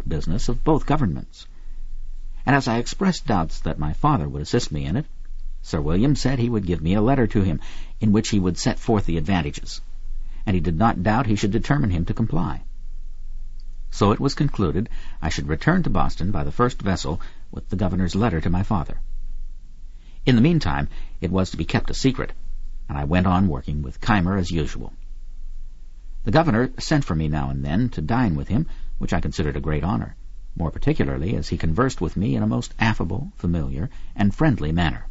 business of both governments. And as I expressed doubts that my father would assist me in it, Sir William said he would give me a letter to him in which he would set forth the advantages, and he did not doubt he should determine him to comply. So it was concluded I should return to Boston by the first vessel with the governor's letter to my father. In the meantime, it was to be kept a secret, and I went on working with Keimer as usual. The governor sent for me now and then to dine with him, which I considered a great honor, more particularly as he conversed with me in a most affable, familiar, and friendly manner.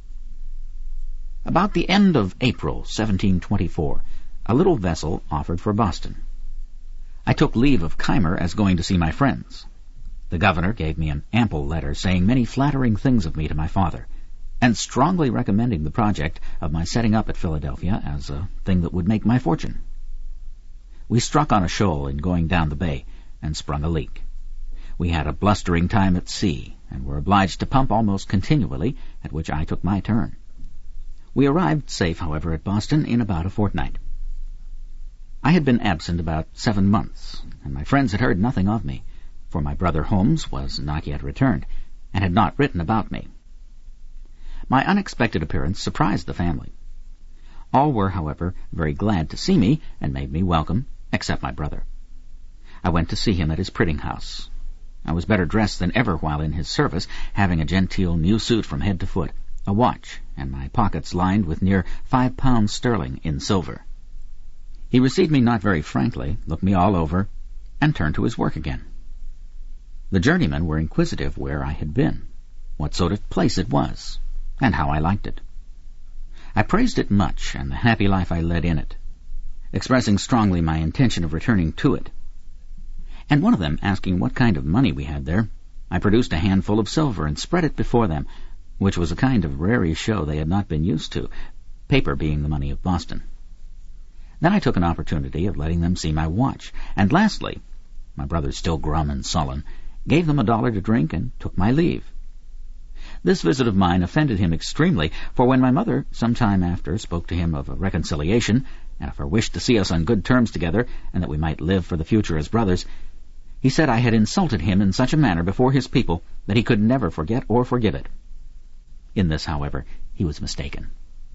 About the end of April, 1724, a little vessel offered for Boston. I took leave of Keimer as going to see my friends. The governor gave me an ample letter saying many flattering things of me to my father, and strongly recommending the project of my setting up at Philadelphia as a thing that would make my fortune. We struck on a shoal in going down the bay, and sprung a leak. We had a blustering time at sea, and were obliged to pump almost continually, at which I took my turn. We arrived safe, however, at Boston in about a fortnight. I had been absent about 7 months, and my friends had heard nothing of me, for my brother Holmes was not yet returned, and had not written about me. My unexpected appearance surprised the family. All were, however, very glad to see me, and made me welcome, except my brother. I went to see him at his printing house. I was better dressed than ever while in his service, having a genteel new suit from head to foot, a watch, and my pockets lined with near £5 sterling in silver. He received me not very frankly, looked me all over, and turned to his work again. The journeymen were inquisitive where I had been, what sort of place it was, and how I liked it. I praised it much, and the happy life I led in it, expressing strongly my intention of returning to it. And one of them, asking what kind of money we had there, I produced a handful of silver and spread it before them, which was a kind of raree show they had not been used to, paper being the money of Boston. Then I took an opportunity of letting them see my watch, and lastly, my brother still grum and sullen, gave them $1 to drink and took my leave. This visit of mine offended him extremely, for when my mother some time after spoke to him of a reconciliation, and of her wish to see us on good terms together, and that we might live for the future as brothers, he said I had insulted him in such a manner before his people that he could never forget or forgive it. In this, however, he was mistaken.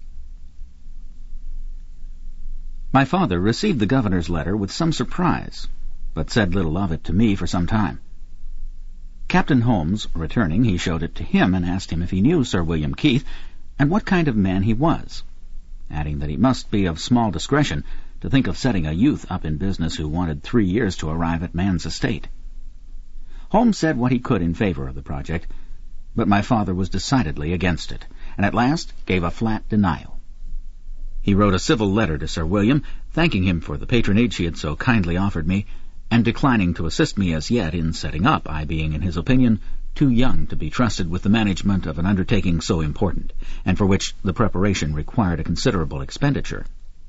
My father received the governor's letter with some surprise, but said little of it to me for some time. Captain Holmes, returning, he showed it to him and asked him if he knew Sir William Keith, and what kind of man he was, adding that he must be of small discretion to think of setting a youth up in business who wanted 3 years to arrive at man's estate. Holmes said what he could in favor of the project, but my father was decidedly against it, and at last gave a flat denial. He wrote a civil letter to Sir William, thanking him for the patronage he had so kindly offered me, and declining to assist me as yet in setting up, I being, in his opinion, too young to be trusted with the management of an undertaking so important, and for which the preparation required a considerable expenditure.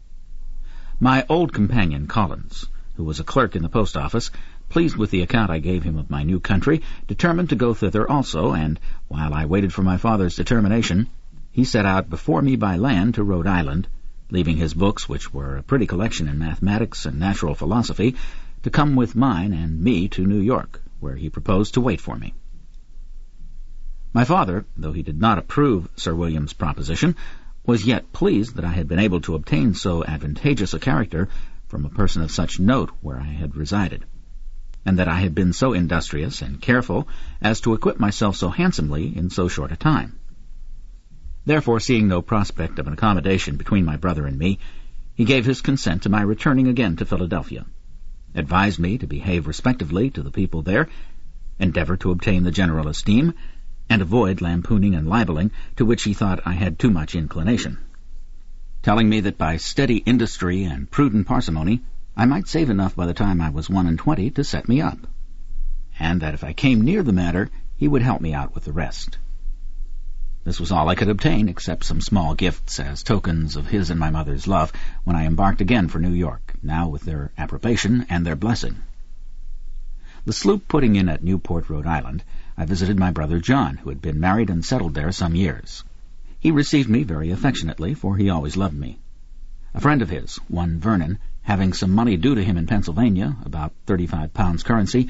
My old companion, Collins, who was a clerk in the post office, pleased with the account I gave him of my new country, determined to go thither also, and, while I waited for my father's determination, he set out before me by land to Rhode Island, leaving his books, which were a pretty collection in mathematics and natural philosophy, to come with mine and me to New York, where he proposed to wait for me. My father, though he did not approve Sir William's proposition, was yet pleased that I had been able to obtain so advantageous a character from a person of such note where I had resided, and that I had been so industrious and careful as to equip myself so handsomely in so short a time. Therefore, seeing no prospect of an accommodation between my brother and me, he gave his consent to my returning again to Philadelphia, advised me to behave respectfully to the people there, endeavor to obtain the general esteem, and avoid lampooning and libeling, to which he thought I had too much inclination, telling me that by steady industry and prudent parsimony I might save enough by the time I was 21 to set me up, and that if I came near the matter he would help me out with the rest. This was all I could obtain, except some small gifts as tokens of his and my mother's love, when I embarked again for New York, now with their approbation and their blessing. The sloop putting in at Newport, Rhode Island, I visited my brother John, who had been married and settled there some years. He received me very affectionately, for he always loved me. A friend of his, one Vernon, having some money due to him in Pennsylvania, about £35 currency,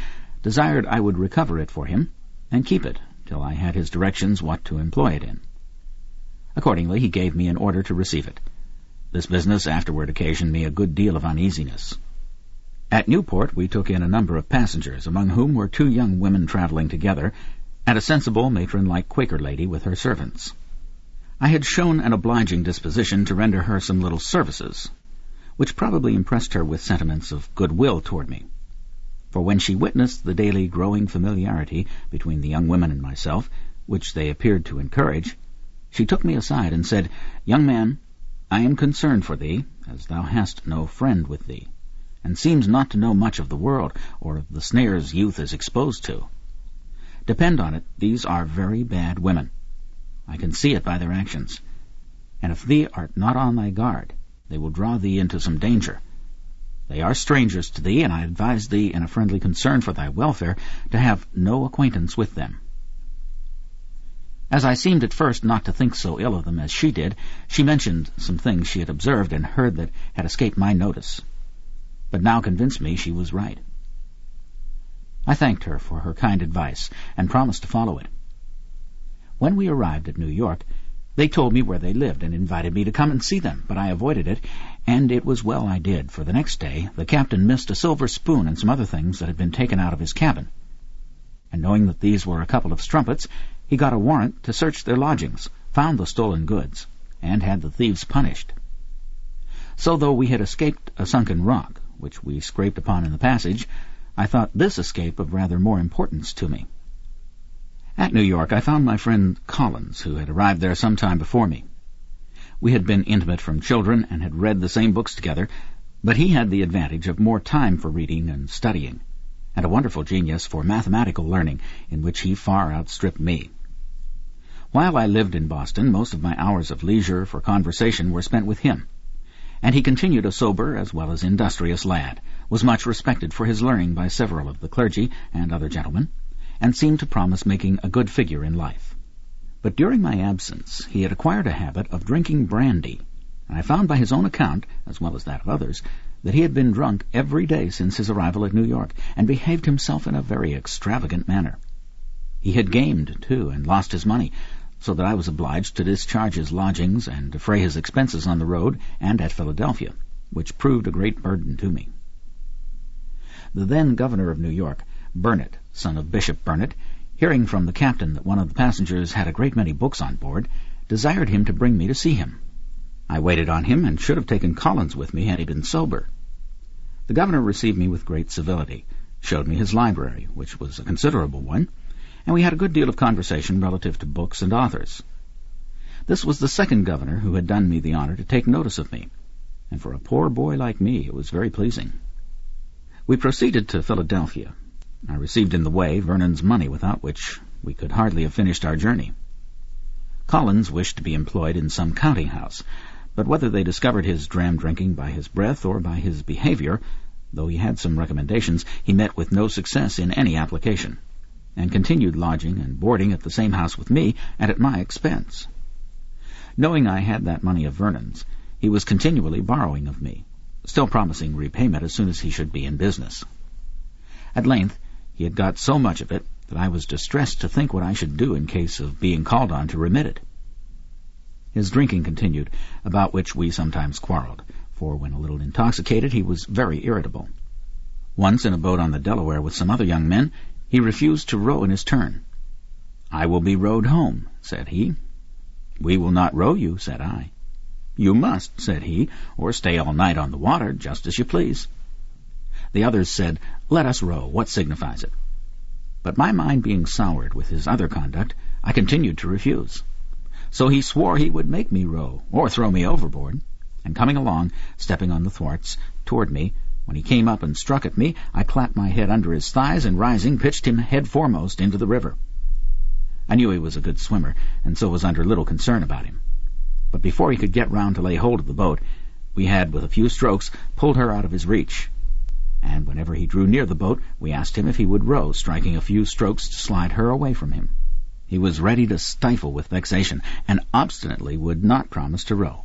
desired I would recover it for him and keep it till I had his directions what to employ it in. Accordingly, he gave me an order to receive it. This business afterward occasioned me a good deal of uneasiness. At Newport we took in a number of passengers, among whom were 2 young women travelling together, and a sensible, matron-like Quaker lady with her servants. I had shown an obliging disposition to render her some little services, which probably impressed her with sentiments of goodwill toward me. For when she witnessed the daily growing familiarity between the young women and myself, which they appeared to encourage, she took me aside and said, "Young man, I am concerned for thee, as thou hast no friend with thee, and seems not to know much of the world, or of the snares youth is exposed to. Depend on it, these are very bad women. I can see it by their actions, and if thee art not on thy guard, they will draw thee into some danger. They are strangers to thee, and I advise thee, in a friendly concern for thy welfare, to have no acquaintance with them." As I seemed at first not to think so ill of them as she did, she mentioned some things she had observed and heard that had escaped my notice, but now convinced me she was right. I thanked her for her kind advice, and promised to follow it. When we arrived at New York, they told me where they lived, and invited me to come and see them, but I avoided it, and it was well I did, for the next day the captain missed a silver spoon and some other things that had been taken out of his cabin, and knowing that these were a couple of strumpets, he got a warrant to search their lodgings, found the stolen goods, and had the thieves punished. So though we had escaped a sunken rock, which we scraped upon in the passage, I thought this escape of rather more importance to me. At New York I found my friend Collins, who had arrived there some time before me. We had been intimate from children, and had read the same books together, but he had the advantage of more time for reading and studying, and a wonderful genius for mathematical learning, in which he far outstripped me. While I lived in Boston, most of my hours of leisure for conversation were spent with him, and he continued a sober as well as industrious lad, was much respected for his learning by several of the clergy and other gentlemen, and seemed to promise making a good figure in life. But during my absence he had acquired a habit of drinking brandy, and I found by his own account, as well as that of others, that he had been drunk every day since his arrival at New York, and behaved himself in a very extravagant manner. He had gamed, too, and lost his money, so that I was obliged to discharge his lodgings and defray his expenses on the road and at Philadelphia, which proved a great burden to me. The then governor of New York, Burnet, son of Bishop Burnet, hearing from the captain that one of the passengers had a great many books on board, desired him to bring me to see him. I waited on him, and should have taken Collins with me had he been sober. The governor received me with great civility, showed me his library, which was a considerable one, and we had a good deal of conversation relative to books and authors. This was the second governor who had done me the honor to take notice of me, and for a poor boy like me it was very pleasing. We proceeded to Philadelphia. I received in the way Vernon's money, without which we could hardly have finished our journey. Collins wished to be employed in some counting-house, but whether they discovered his dram-drinking by his breath or by his behavior, though he had some recommendations, he met with no success in any application, and continued lodging and boarding at the same house with me, and at my expense. Knowing I had that money of Vernon's, he was continually borrowing of me, still promising repayment as soon as he should be in business. At length he had got so much of it that I was distressed to think what I should do in case of being called on to remit it. His drinking continued, about which we sometimes quarrelled, for when a little intoxicated he was very irritable. Once in a boat on the Delaware with some other young men, he refused to row in his turn. "I will be rowed home," said he. "We will not row you," said I. "You must," said he, "or stay all night on the water, just as you please." The others said, "Let us row, what signifies it?" But my mind being soured with his other conduct, I continued to refuse. So he swore he would make me row, or throw me overboard, and coming along, stepping on the thwarts, toward me, when he came up and struck at me, I clapped my head under his thighs, and rising, pitched him head foremost into the river. I knew he was a good swimmer, and so was under little concern about him. But before he could get round to lay hold of the boat, we had, with a few strokes, pulled her out of his reach, and whenever he drew near the boat, we asked him if he would row, striking a few strokes to slide her away from him. He was ready to stifle with vexation, and obstinately would not promise to row.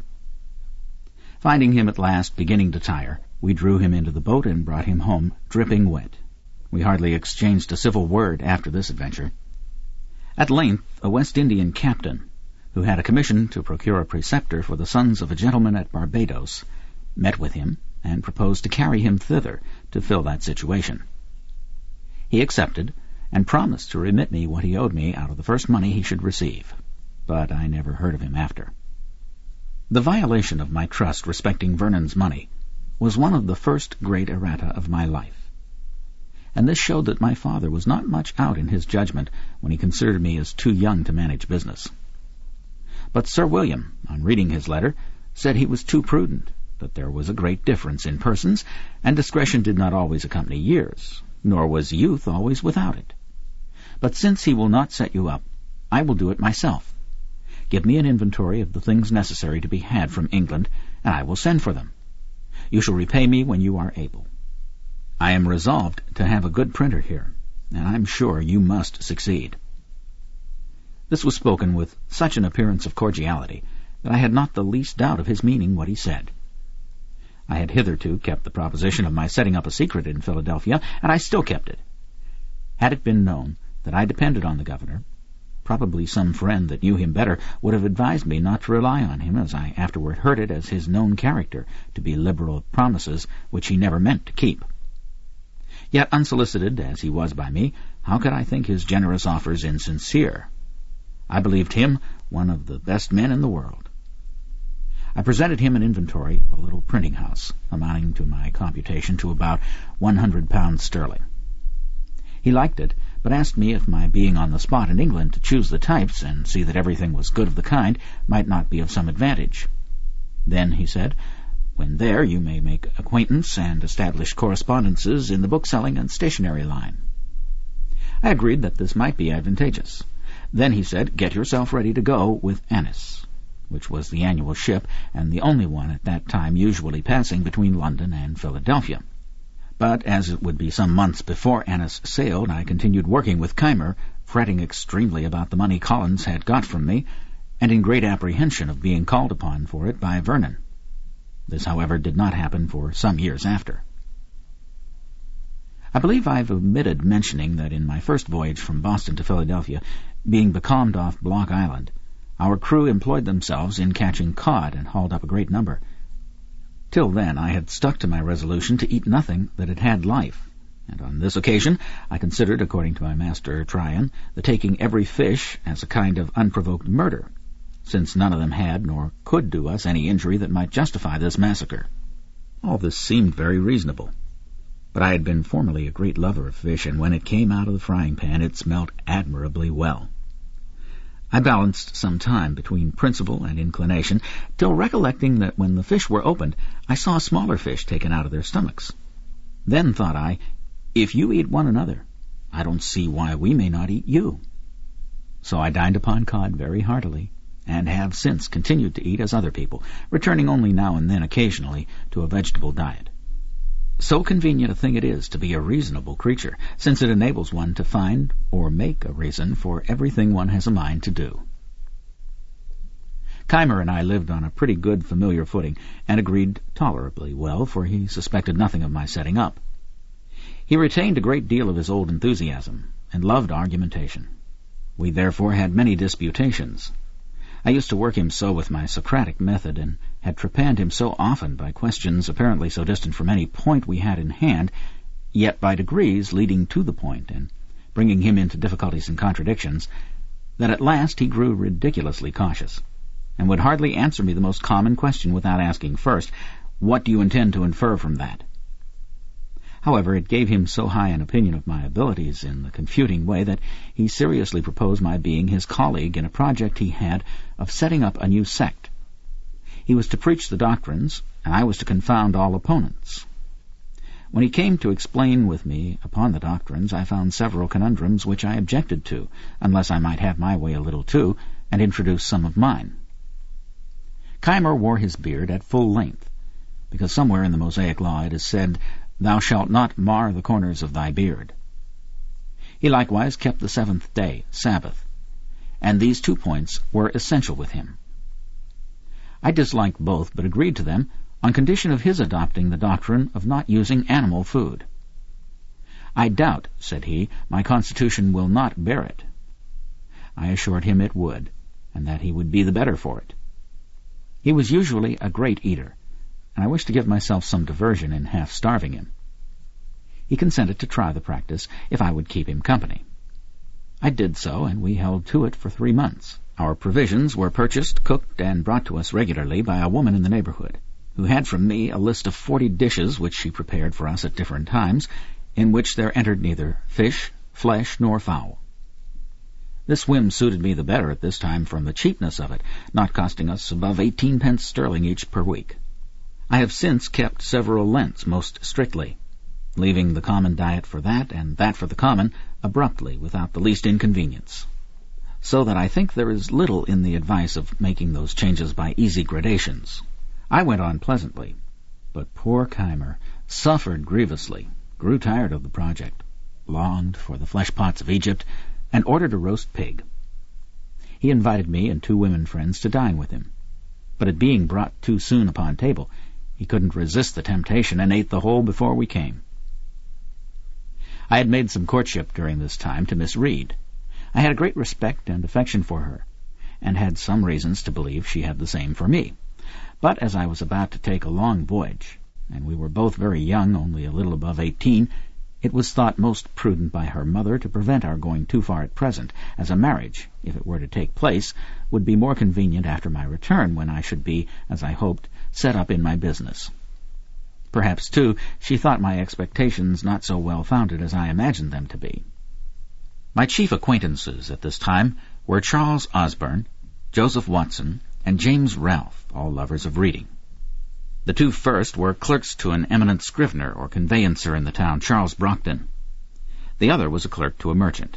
Finding him at last beginning to tire, we drew him into the boat and brought him home dripping wet. We hardly exchanged a civil word after this adventure. At length, a West Indian captain, who had a commission to procure a preceptor for the sons of a gentleman at Barbados, met with him and proposed to carry him thither to fill that situation. He accepted, and promised to remit me what he owed me out of the first money he should receive, but I never heard of him after. The violation of my trust respecting Vernon's money was one of the first great errata of my life, and this showed that my father was not much out in his judgment when he considered me as too young to manage business. But Sir William, on reading his letter, said he was too prudent, that there was a great difference in persons, and discretion did not always accompany years, nor was youth always without it. But since he will not set you up, I will do it myself. Give me an inventory of the things necessary to be had from England, and I will send for them. You shall repay me when you are able. I am resolved to have a good printer here, and I am sure you must succeed." This was spoken with such an appearance of cordiality that I had not the least doubt of his meaning what he said. I had hitherto kept the proposition of my setting up a secret in Philadelphia, and I still kept it. Had it been known that I depended on the governor, probably some friend that knew him better would have advised me not to rely on him, as I afterward heard it as his known character, to be liberal of promises which he never meant to keep. Yet, unsolicited as he was by me, how could I think his generous offers insincere? I believed him one of the best men in the world. I presented him an inventory of a little printing house, amounting to my computation to about £100 sterling. He liked it, but asked me if my being on the spot in England to choose the types and see that everything was good of the kind might not be of some advantage. Then, he said, when there you may make acquaintance and establish correspondences in the bookselling and stationery line. I agreed that this might be advantageous. Then, he said, get yourself ready to go with Annis, which was the annual ship and the only one at that time usually passing between London and Philadelphia. But as it would be some months before Annis sailed, I continued working with Keimer, fretting extremely about the money Collins had got from me, and in great apprehension of being called upon for it by Vernon. This, however, did not happen for some years after. I believe I've omitted mentioning that in my first voyage from Boston to Philadelphia, being becalmed off Block Island, our crew employed themselves in catching cod and hauled up a great number. Till then I had stuck to my resolution to eat nothing that had had life, and on this occasion I considered, according to my master Tryon, the taking every fish as a kind of unprovoked murder, since none of them had nor could do us any injury that might justify this massacre. All this seemed very reasonable, but I had been formerly a great lover of fish, and when it came out of the frying pan it smelt admirably well. I balanced some time between principle and inclination, till recollecting that when the fish were opened, I saw smaller fish taken out of their stomachs. Then, thought I, if you eat one another, I don't see why we may not eat you. So I dined upon cod very heartily, and have since continued to eat as other people, returning only now and then occasionally to a vegetable diet. So convenient a thing it is to be a reasonable creature, since it enables one to find or make a reason for everything one has a mind to do. Keimer and I lived on a pretty good familiar footing, and agreed tolerably well, for he suspected nothing of my setting up. He retained a great deal of his old enthusiasm, and loved argumentation. We therefore had many disputations. I used to work him so with my Socratic method, and had trepanned him so often by questions apparently so distant from any point we had in hand, yet by degrees leading to the point, and bringing him into difficulties and contradictions, that at last he grew ridiculously cautious, and would hardly answer me the most common question without asking first, "What do you intend to infer from that?" However, it gave him so high an opinion of my abilities in the confuting way that he seriously proposed my being his colleague in a project he had of setting up a new sect. He was to preach the doctrines, and I was to confound all opponents. When he came to explain with me upon the doctrines, I found several conundrums which I objected to, unless I might have my way a little too, and introduce some of mine. Keimer wore his beard at full length, because somewhere in the Mosaic law it is said, "Thou shalt not mar the corners of thy beard." He likewise kept the seventh day, Sabbath, and these 2 points were essential with him. I disliked both, but agreed to them on condition of his adopting the doctrine of not using animal food. "I doubt," said he, "my constitution will not bear it." I assured him it would, and that he would be the better for it. He was usually a great eater, and I wished to give myself some diversion in half-starving him. He consented to try the practice if I would keep him company. I did so, and we held to it for 3 months. Our provisions were purchased, cooked, and brought to us regularly by a woman in the neighborhood, who had from me a list of 40 dishes which she prepared for us at different times, in which there entered neither fish, flesh, nor fowl. This whim suited me the better at this time from the cheapness of it, not costing us above 18 pence sterling each per week. I have since kept several Lents most strictly, leaving the common diet for that and that for the common abruptly without the least inconvenience, so that I think there is little in the advice of making those changes by easy gradations. I went on pleasantly, but poor Keimer suffered grievously, grew tired of the project, longed for the flesh pots of Egypt, and ordered a roast pig. He invited me and 2 women friends to dine with him, but it being brought too soon upon table, he couldn't resist the temptation and ate the whole before we came. I had made some courtship during this time to Miss Reed. I had a great respect and affection for her, and had some reasons to believe she had the same for me. But as I was about to take a long voyage, and we were both very young, only a little above 18, it was thought most prudent by her mother to prevent our going too far at present, as a marriage, if it were to take place, would be more convenient after my return, when I should be, as I hoped, set up in my business. Perhaps, too, she thought my expectations not so well founded as I imagined them to be. My chief acquaintances at this time were Charles Osborne, Joseph Watson, and James Ralph, all lovers of reading. The 2 first were clerks to an eminent scrivener or conveyancer in the town, Charles Brockton. The other was a clerk to a merchant.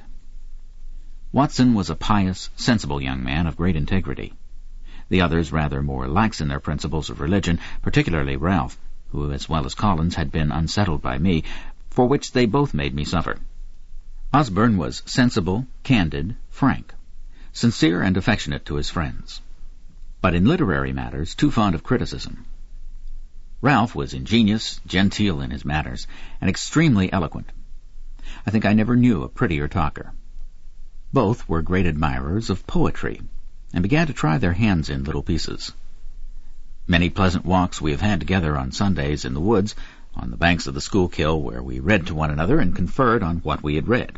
Watson was a pious, sensible young man of great integrity. The others rather more lax in their principles of religion, particularly Ralph, who, as well as Collins, had been unsettled by me, for which they both made me suffer. Osborne was sensible, candid, frank, sincere and affectionate to his friends, but in literary matters too fond of criticism. Ralph was ingenious, genteel in his manners, and extremely eloquent. I think I never knew a prettier talker. Both were great admirers of poetry, and began to try their hands in little pieces. Many pleasant walks we have had together on Sundays in the woods, on the banks of the Schuylkill, where we read to one another and conferred on what we had read.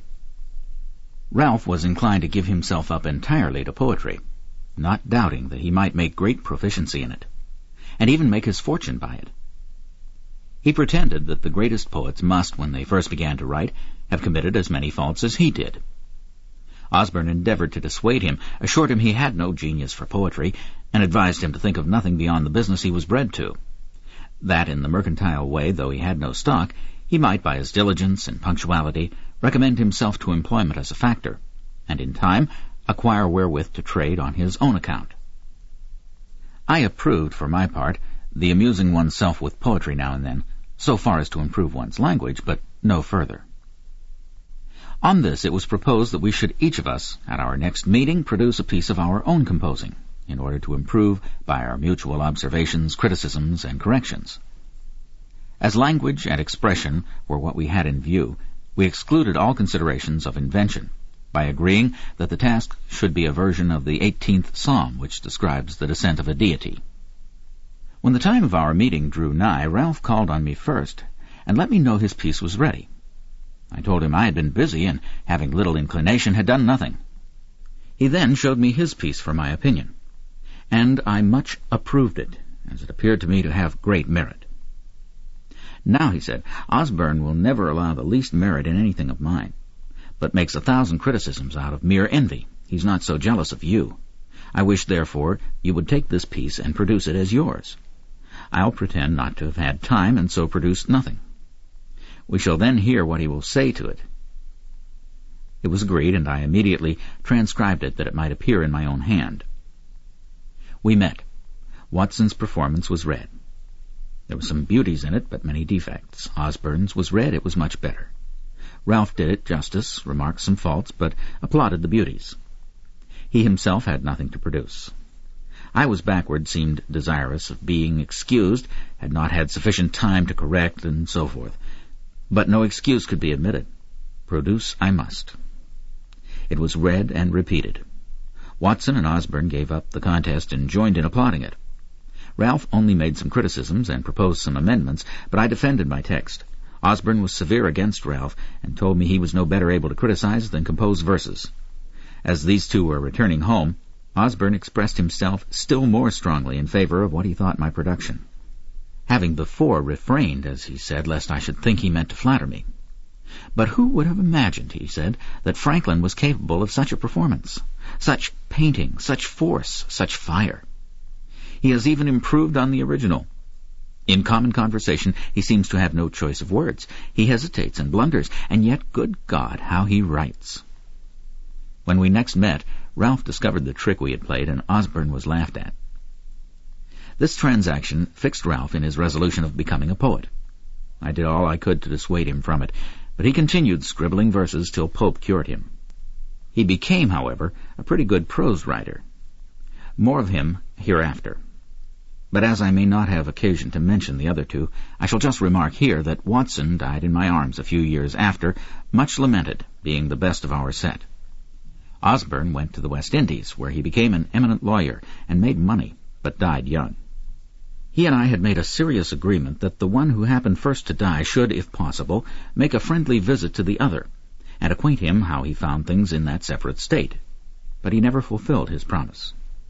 Ralph was inclined to give himself up entirely to poetry, not doubting that he might make great proficiency in it, and even make his fortune by it. He pretended that the greatest poets must, when they first began to write, have committed as many faults as he did. Osborne endeavored to dissuade him, assured him he had no genius for poetry, and advised him to think of nothing beyond the business he was bred to. That in the mercantile way, though he had no stock, he might, by his diligence and punctuality, recommend himself to employment as a factor, and in time acquire wherewith to trade on his own account. I approved, for my part, the amusing oneself with poetry now and then, so far as to improve one's language, but no further. On this it was proposed that we should each of us, at our next meeting, produce a piece of our own composing, in order to improve by our mutual observations, criticisms, and corrections. As language and expression were what we had in view, we excluded all considerations of invention, by agreeing that the task should be a version of the 18th Psalm, which describes the descent of a deity. When the time of our meeting drew nigh, Ralph called on me first, and let me know his piece was ready. I told him I had been busy, and, having little inclination, had done nothing. He then showed me his piece for my opinion, and I much approved it, as it appeared to me to have great merit. Now, he said, Osborne will never allow the least merit in anything of mine, but makes 1,000 criticisms out of mere envy. He's not so jealous of you. I wish, therefore, you would take this piece and produce it as yours. I'll pretend not to have had time, and so produce nothing. We shall then hear what he will say to it. It was agreed, and I immediately transcribed it that it might appear in my own hand. We met. Watson's performance was read. There were some beauties in it, but many defects. Osborne's was read, it was much better. Ralph did it justice, remarked some faults, but applauded the beauties. He himself had nothing to produce. I was backward, seemed desirous of being excused, had not had sufficient time to correct, and so forth. But no excuse could be admitted. Produce I must. It was read and repeated. Watson and Osborne gave up the contest and joined in applauding it. Ralph only made some criticisms and proposed some amendments, but I defended my text. Osborne was severe against Ralph and told me he was no better able to criticize than compose verses. As these two were returning home, Osborne expressed himself still more strongly in favor of what he thought my production, having before refrained, as he said, lest I should think he meant to flatter me. But who would have imagined, he said, that Franklin was capable of such a performance, such painting, such force, such fire? He has even improved on the original. In common conversation he seems to have no choice of words. He hesitates and blunders, and yet, good God, how he writes. When we next met, Ralph discovered the trick we had played, and Osborne was laughed at. This transaction fixed Ralph in his resolution of becoming a poet. I did all I could to dissuade him from it, but he continued scribbling verses till Pope cured him. He became, however, a pretty good prose writer. More of him hereafter. But as I may not have occasion to mention the other two, I shall just remark here that Watson died in my arms a few years after, much lamented, being the best of our set. Osborne went to the West Indies, where he became an eminent lawyer and made money, but died young. He and I had made a serious agreement that the one who happened first to die should, if possible, make a friendly visit to the other, and acquaint him how he found things in that separate state. But he never fulfilled his promise.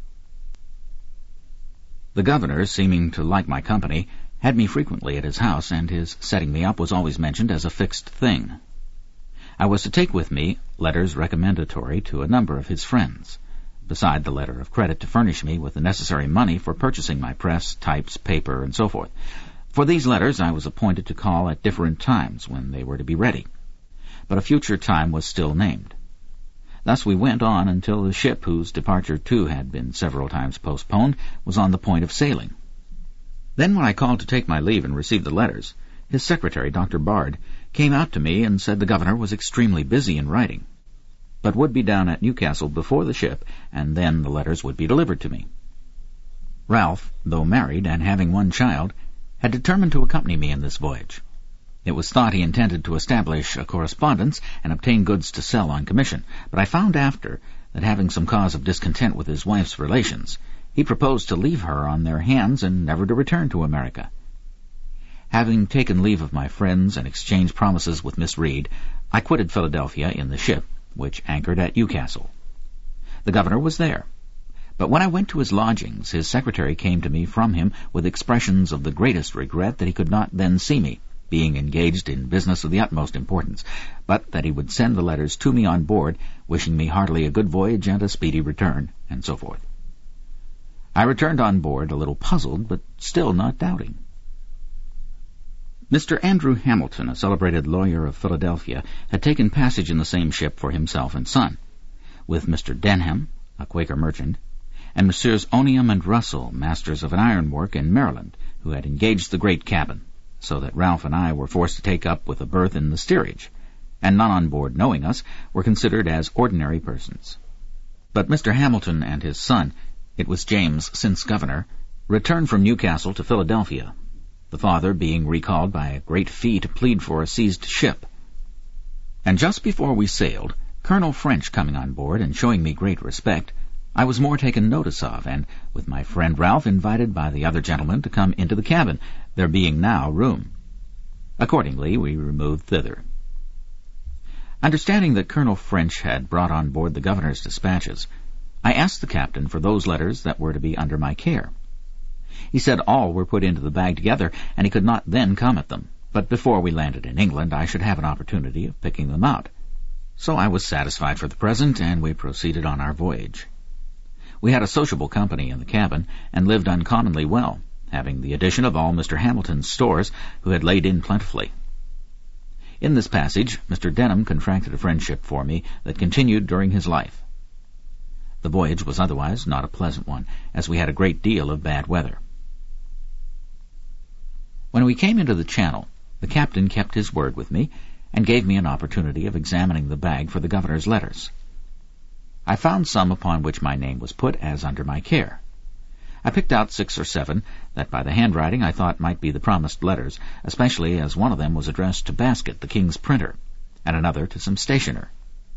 The governor, seeming to like my company, had me frequently at his house, and his setting me up was always mentioned as a fixed thing. I was to take with me letters recommendatory to a number of his friends, beside the letter of credit to furnish me with the necessary money for purchasing my press, types, paper, and so forth. For these letters I was appointed to call at different times when they were to be ready, but a future time was still named. Thus we went on until the ship, whose departure too had been several times postponed, was on the point of sailing. Then when I called to take my leave and receive the letters, his secretary, Dr. Bard, came out to me and said the governor was extremely busy in writing, but would be down at Newcastle before the ship, and then the letters would be delivered to me. Ralph, though married and having one child, had determined to accompany me in this voyage. It was thought he intended to establish a correspondence and obtain goods to sell on commission, but I found after that, having some cause of discontent with his wife's relations, he proposed to leave her on their hands and never to return to America. Having taken leave of my friends and exchanged promises with Miss Reed, I quitted Philadelphia in the ship, which anchored at Newcastle. The governor was there, but when I went to his lodgings, his secretary came to me from him with expressions of the greatest regret that he could not then see me, being engaged in business of the utmost importance, but that he would send the letters to me on board, wishing me heartily a good voyage and a speedy return, and so forth. I returned on board a little puzzled, but still not doubting. Mr. Andrew Hamilton, a celebrated lawyer of Philadelphia, had taken passage in the same ship for himself and son, with Mr. Denham, a Quaker merchant, and Messrs. Oniam and Russell, masters of an ironwork in Maryland, who had engaged the great cabin, so that Ralph and I were forced to take up with a berth in the steerage, and none on board knowing us were considered as ordinary persons. But Mr. Hamilton and his son, it was James, since governor, returned from Newcastle to Philadelphia, the father being recalled by a great fee to plead for a seized ship. And just before we sailed, Colonel French coming on board and showing me great respect, I was more taken notice of, and, with my friend Ralph, invited by the other gentlemen to come into the cabin, there being now room. Accordingly, we removed thither. Understanding that Colonel French had brought on board the governor's dispatches, I asked the captain for those letters that were to be under my care. He said all were put into the bag together, and he could not then come at them, but before we landed in England I should have an opportunity of picking them out. So I was satisfied for the present, and we proceeded on our voyage. We had a sociable company in the cabin, and lived uncommonly well, having the addition of all Mr. Hamilton's stores, who had laid in plentifully. In this passage, Mr. Denham contracted a friendship for me that continued during his life. The voyage was otherwise not a pleasant one, as we had a great deal of bad weather. When we came into the Channel, the captain kept his word with me, and gave me an opportunity of examining the bag for the governor's letters. I found some upon which my name was put as under my care. I picked out 6 or 7 that by the handwriting I thought might be the promised letters, especially as one of them was addressed to Basket, the King's printer, and another to some stationer.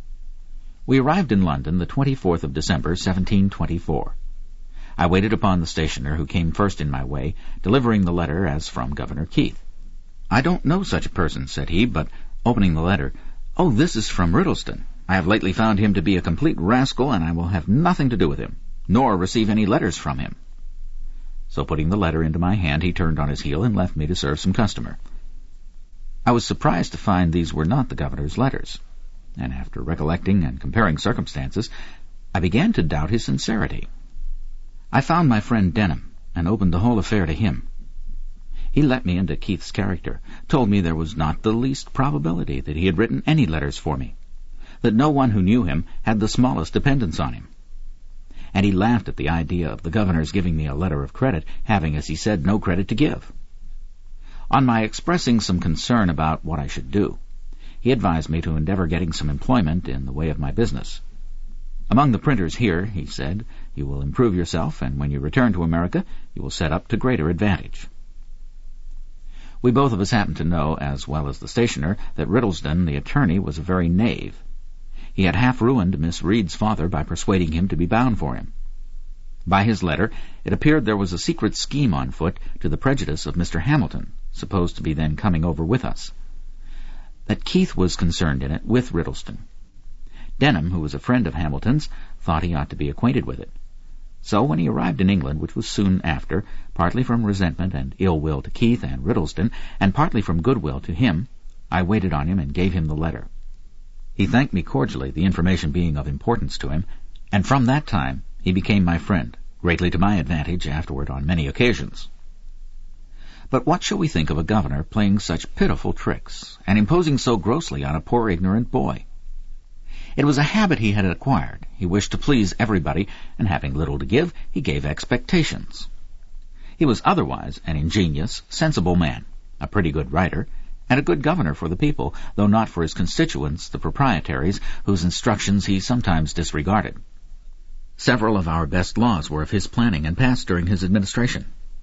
We arrived in London the 24th of December, 1724. I waited upon the stationer who came first in my way, delivering the letter as from Governor Keith. "I don't know such a person," said he, but, opening the letter, "Oh, this is from Riddleston. I have lately found him to be a complete rascal, and I will have nothing to do with him, nor receive any letters from him." So putting the letter into my hand, he turned on his heel and left me to serve some customer. I was surprised to find these were not the governor's letters, and after recollecting and comparing circumstances, I began to doubt his sincerity. I found my friend Denham, and opened the whole affair to him. He let me into Keith's character, told me there was not the least probability that he had written any letters for me, that no one who knew him had the smallest dependence on him. And he laughed at the idea of the governor's giving me a letter of credit, having, as he said, no credit to give. On my expressing some concern about what I should do, he advised me to endeavor getting some employment in the way of my business. "Among the printers here," he said, "you will improve yourself, and when you return to America, you will set up to greater advantage." We both of us happened to know, as well as the stationer, that Riddleston, the attorney, was a very knave. He had half ruined Miss Reed's father by persuading him to be bound for him. By his letter, it appeared there was a secret scheme on foot to the prejudice of Mr. Hamilton, supposed to be then coming over with us. That Keith was concerned in it with Riddleston. Denham, who was a friend of Hamilton's, thought he ought to be acquainted with it. So when he arrived in England, which was soon after, partly from resentment and ill will to Keith and Riddleston, and partly from goodwill to him, I waited on him and gave him the letter. He thanked me cordially, the information being of importance to him, and from that time he became my friend, greatly to my advantage afterward on many occasions. But what shall we think of a governor playing such pitiful tricks, and imposing so grossly on a poor ignorant boy? It was a habit he had acquired. He wished to please everybody, and having little to give, he gave expectations. He was otherwise an ingenious, sensible man, a pretty good writer, and a good governor for the people, though not for his constituents, the proprietaries, whose instructions he sometimes disregarded. Several of our best laws were of his planning and passed during his administration.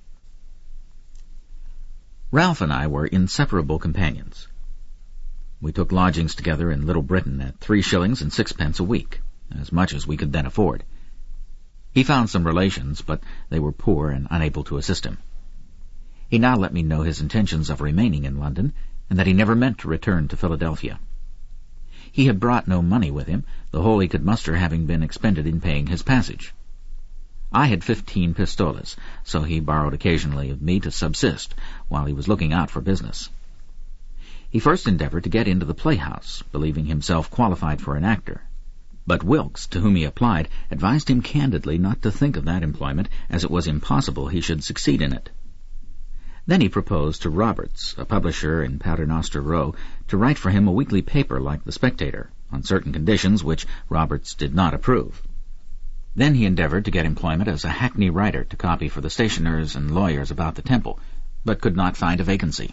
Ralph and I were inseparable companions. We took lodgings together in Little Britain at 3 shillings and 6 a week, as much as we could then afford. He found some relations, but they were poor and unable to assist him. He now let me know his intentions of remaining in London, and that he never meant to return to Philadelphia. He had brought no money with him, the whole he could muster having been expended in paying his passage. I had 15 pistoles, so he borrowed occasionally of me to subsist, while he was looking out for business. He first endeavored to get into the playhouse, believing himself qualified for an actor. But Wilkes, to whom he applied, advised him candidly not to think of that employment, as it was impossible he should succeed in it. Then he proposed to Roberts, a publisher in Paternoster Row, to write for him a weekly paper like The Spectator, on certain conditions which Roberts did not approve. Then he endeavored to get employment as a hackney writer to copy for the stationers and lawyers about the Temple, but could not find a vacancy.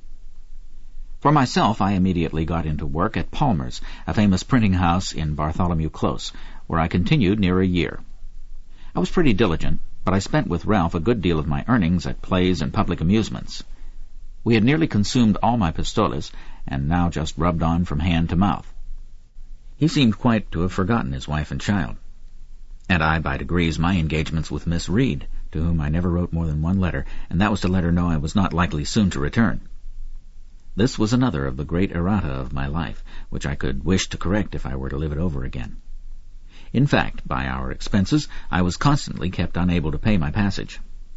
For myself, I immediately got into work at Palmer's, a famous printing house in Bartholomew Close, where I continued near a year. I was pretty diligent, but I spent with Ralph a good deal of my earnings at plays and public amusements. We had nearly consumed all my pistoles, and now just rubbed on from hand to mouth. He seemed quite to have forgotten his wife and child, and I, by degrees, my engagements with Miss Reed, to whom I never wrote more than 1 letter, and that was to let her know I was not likely soon to return. This was another of the great errata of my life, which I could wish to correct if I were to live it over again. In fact, by our expenses, I was constantly kept unable to pay my passage.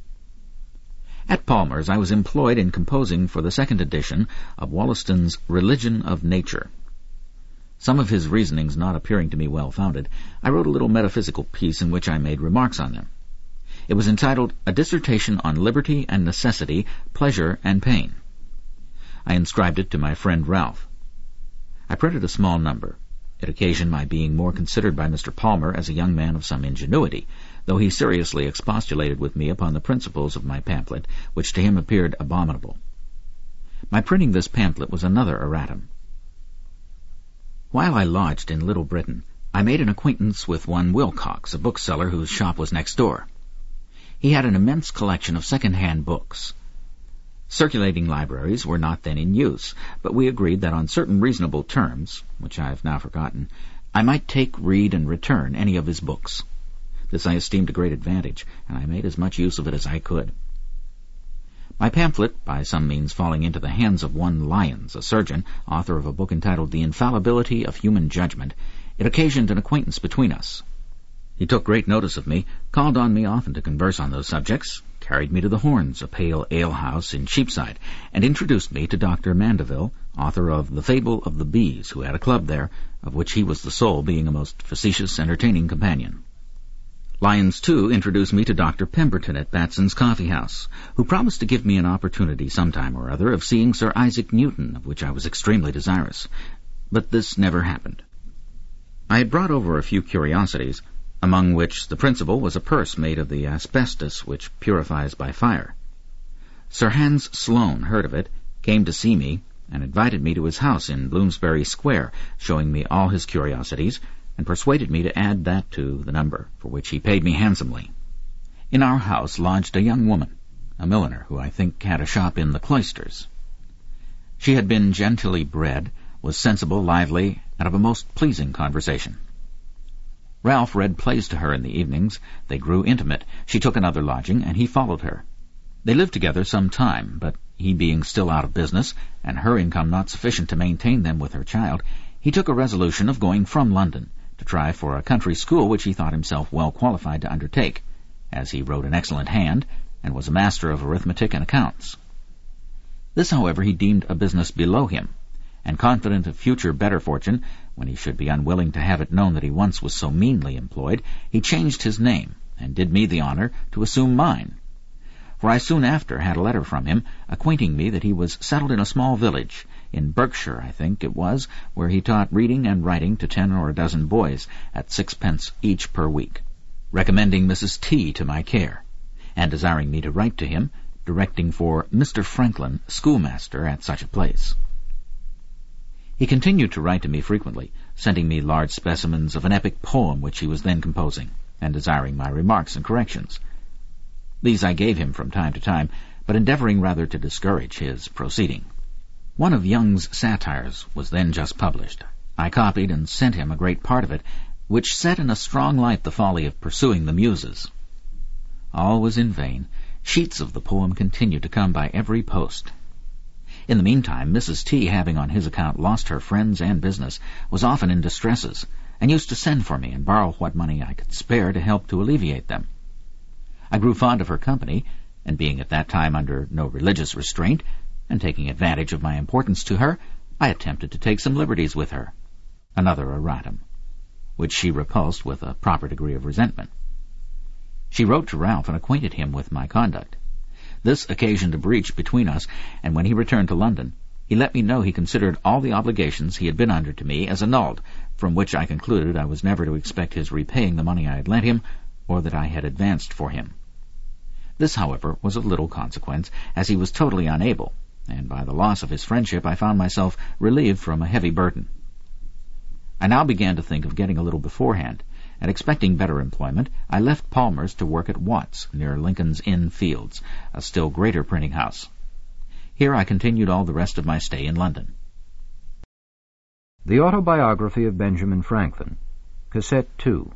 At Palmer's, I was employed in composing for the 2nd edition of Wollaston's Religion of Nature. Some of his reasonings not appearing to me well-founded, I wrote a little metaphysical piece in which I made remarks on them. It was entitled A Dissertation on Liberty and Necessity, Pleasure and Pain. I inscribed it to my friend Ralph. I printed a small number. It occasioned my being more considered by Mr. Palmer as a young man of some ingenuity, though he seriously expostulated with me upon the principles of my pamphlet, which to him appeared abominable. My printing this pamphlet was another erratum. While I lodged in Little Britain, I made an acquaintance with one Wilcox, a bookseller whose shop was next door. He had an immense collection of second-hand books. Circulating libraries were not then in use, but we agreed that on certain reasonable terms, which I have now forgotten, I might take, read, and return any of his books. This I esteemed a great advantage, and I made as much use of it as I could. My pamphlet, by some means falling into the hands of one Lyons, a surgeon, author of a book entitled The Infallibility of Human Judgment, it occasioned an acquaintance between us. He took great notice of me, called on me often to converse on those subjects, carried me to the Horns, a pale ale-house in Cheapside, and introduced me to Dr. Mandeville, author of The Fable of the Bees, who had a club there, of which he was the soul, being a most facetious, entertaining companion. Lyons, too, introduced me to Dr. Pemberton at Batson's Coffee House, who promised to give me an opportunity sometime or other of seeing Sir Isaac Newton, of which I was extremely desirous. But this never happened. I had brought over a few curiosities, among which the principal was a purse made of the asbestos which purifies by fire. Sir Hans Sloane heard of it, came to see me, and invited me to his house in Bloomsbury Square, showing me all his curiosities, and persuaded me to add that to the number, for which he paid me handsomely. In our house lodged a young woman, a milliner, who I think had a shop in the Cloisters. She had been genteelly bred, was sensible, lively, and of a most pleasing conversation. Ralph read plays to her in the evenings. They grew intimate. She took another lodging, and he followed her. They lived together some time, but he being still out of business, and her income not sufficient to maintain them with her child, he took a resolution of going from London to try for a country school which he thought himself well qualified to undertake, as he wrote an excellent hand, and was a master of arithmetic and accounts. This, however, he deemed a business below him, and confident of future better fortune, when he should be unwilling to have it known that he once was so meanly employed, he changed his name, and did me the honour to assume mine. For I soon after had a letter from him, acquainting me that he was settled in a small village, in Berkshire, I think it was, where he taught reading and writing to 10 or a dozen boys, at 6 each per week, recommending Mrs. T. to my care, and desiring me to write to him, directing for Mr. Franklin, schoolmaster at such a place. He continued to write to me frequently, sending me large specimens of an epic poem which he was then composing, and desiring my remarks and corrections. These I gave him from time to time, but endeavouring rather to discourage his proceeding. One of Young's satires was then just published. I copied and sent him a great part of it, which set in a strong light the folly of pursuing the Muses. All was in vain. Sheets of the poem continued to come by every post. In the meantime, Mrs. T., having on his account lost her friends and business, was often in distresses, and used to send for me and borrow what money I could spare to help to alleviate them. I grew fond of her company, and being at that time under no religious restraint, and taking advantage of my importance to her, I attempted to take some liberties with her, another erratum, which she repulsed with a proper degree of resentment. She wrote to Ralph and acquainted him with my conduct. This occasioned a breach between us, and when he returned to London, he let me know he considered all the obligations he had been under to me as annulled, from which I concluded I was never to expect his repaying the money I had lent him, or that I had advanced for him. This, however, was of little consequence, as he was totally unable, and by the loss of his friendship I found myself relieved from a heavy burden. I now began to think of getting a little beforehand, and expecting better employment, I left Palmer's to work at Watts, near Lincoln's Inn Fields, a still greater printing house. Here I continued all the rest of my stay in London. The Autobiography of Benjamin Franklin, Cassette 2.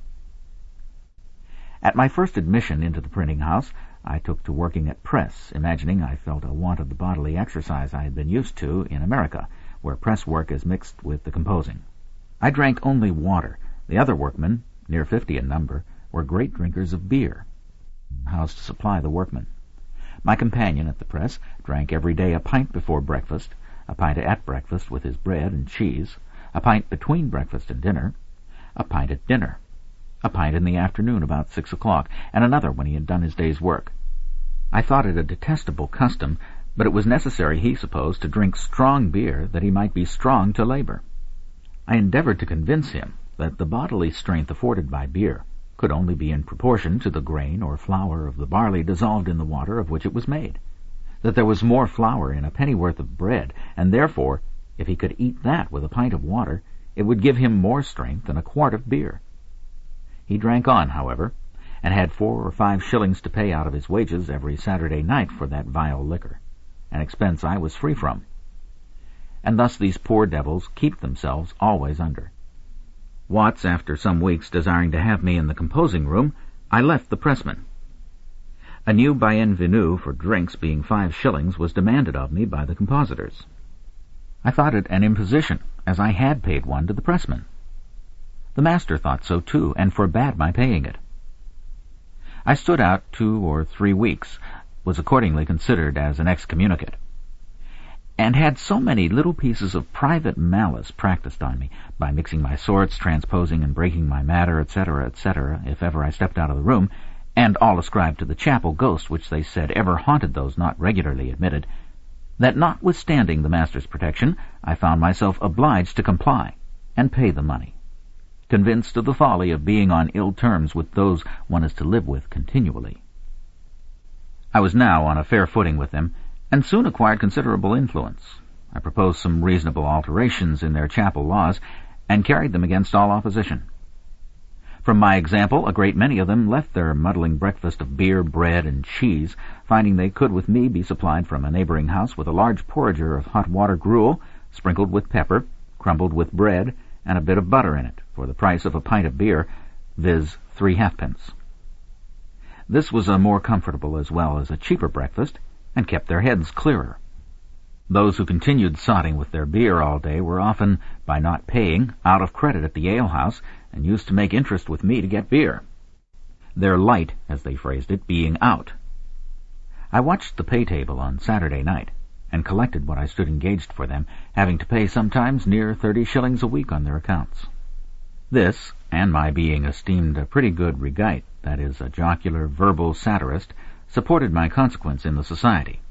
At my first admission into the printing house, I took to working at press, imagining I felt a want of the bodily exercise I had been used to in America, where press work is mixed with the composing. I drank only water. The other workmen, near 50 in number, were great drinkers of beer. How's to supply the workmen? My companion at the press drank every day a pint before breakfast, a pint at breakfast with his bread and cheese, a pint between breakfast and dinner, a pint at dinner, a pint in the afternoon about 6 o'clock, and another when he had done his day's work. I thought it a detestable custom, but it was necessary, he supposed, to drink strong beer that he might be strong to labor. I endeavored to convince him that the bodily strength afforded by beer could only be in proportion to the grain or flour of the barley dissolved in the water of which it was made, that there was more flour in a pennyworth of bread, and therefore, if he could eat that with a pint of water, it would give him more strength than a quart of beer. He drank on, however, and had 4 or 5 shillings to pay out of his wages every Saturday night for that vile liquor, an expense I was free from. And thus these poor devils keep themselves always under. Watts, after some weeks desiring to have me in the composing room, I left the pressman. A new bienvenue for drinks being 5 shillings was demanded of me by the compositors. I thought it an imposition, as I had paid one to the pressman. The master thought so too, and forbade my paying it. I stood out 2 or 3 weeks, was accordingly considered as an excommunicate, and had so many little pieces of private malice practiced on me, by mixing my sorts, transposing and breaking my matter, etc., etc., if ever I stepped out of the room, and all ascribed to the chapel ghost which they said ever haunted those not regularly admitted, that notwithstanding the master's protection, I found myself obliged to comply, and pay the money, convinced of the folly of being on ill terms with those one is to live with continually. I was now on a fair footing with them, and soon acquired considerable influence. I proposed some reasonable alterations in their chapel laws, and carried them against all opposition. From my example, a great many of them left their muddling breakfast of beer, bread, and cheese, finding they could with me be supplied from a neighboring house with a large porringer of hot water gruel, sprinkled with pepper, crumbled with bread, and a bit of butter in it, for the price of a pint of beer, viz. 3 halfpence. This was a more comfortable as well as a cheaper breakfast, and kept their heads clearer. Those who continued sotting with their beer all day were often, by not paying, out of credit at the alehouse, and used to make interest with me to get beer, their light, as they phrased it, being out. I watched the pay table on Saturday night, and collected what I stood engaged for them, having to pay sometimes near 30 shillings a week on their accounts. This, and my being esteemed a pretty good regite, that is, a jocular, verbal satirist, supported my consequence in the society.